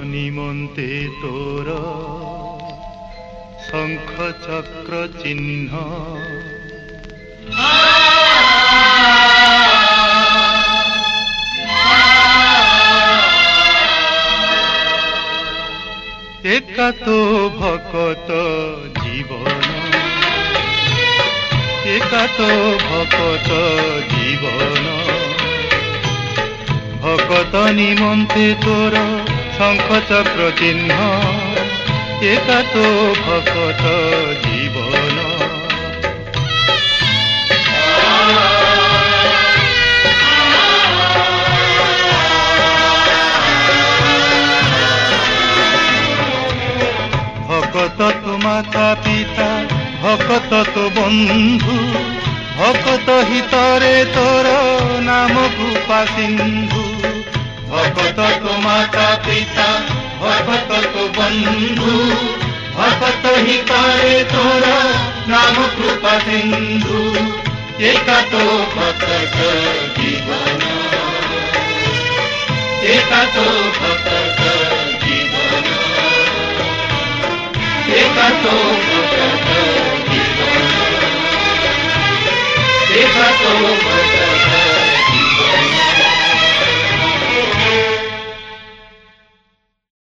নিমন্তে তোর শঙ্খ চক্র চিহ্ন একা তো ভকত জীবন একা তো ভকত জীবন ভকত নিমন্তে তোর শঙ্খ চক্র চিহ্ন একা তো ভকত জীবন ভকত তো মাতা পিতা ভকত তো বন্ধু ভকত হিতরে তোর নাম কৃপা সিন্ধু ভকত তো মাতা পিতা ভকত তো বন্ধু ভকত হিতরে তোর নাম কৃপা সিন্ধু একা তো ভকত জীবন একা তো ভকত